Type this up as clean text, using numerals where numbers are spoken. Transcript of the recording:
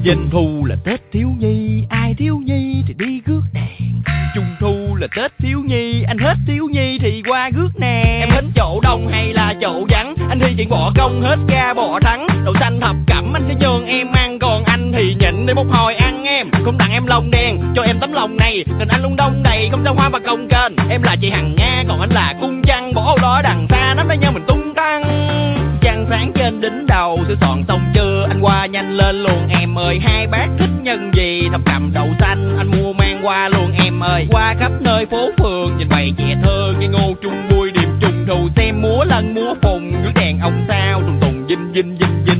Dinh Thu là Tết thiếu nhi, ai thiếu nhi thì đi rước đèn. Trung thu là Tết thiếu nhi, anh hết thiếu nhi thì qua rước nè. Em thích chỗ đông hay là chỗ vắng, anh thi chuyện bỏ công hết ga bỏ thắng. Đậu xanh thập cẩm anh sẽ nhường em ăn, còn anh thì nhịn để một hồi ăn em. Không tặng em lông đen, cho em tấm lòng này, tình anh luôn đông đầy, không trao hoa và công kênh. Em là chị Hằng Nga, còn anh là cung trăng, bỏ ô đó đằng xa nắm lấy nhau mình tung tăng. Trăng sáng trên đỉnh đầu, sửa soạn xong chưa, anh qua nhanh lên luôn em ơi. Hai bác thích nhân gì, thập cẩm đậu xanh, anh mua mang qua luôn em ơi. Qua khắp nơi phố phường, nhìn bầy trẻ thơ, nghe ngô chung vui điểm trung thu, xem múa lân múa phùng, dưới đèn ông sao, tùng tùng dinh dinh dinh dinh.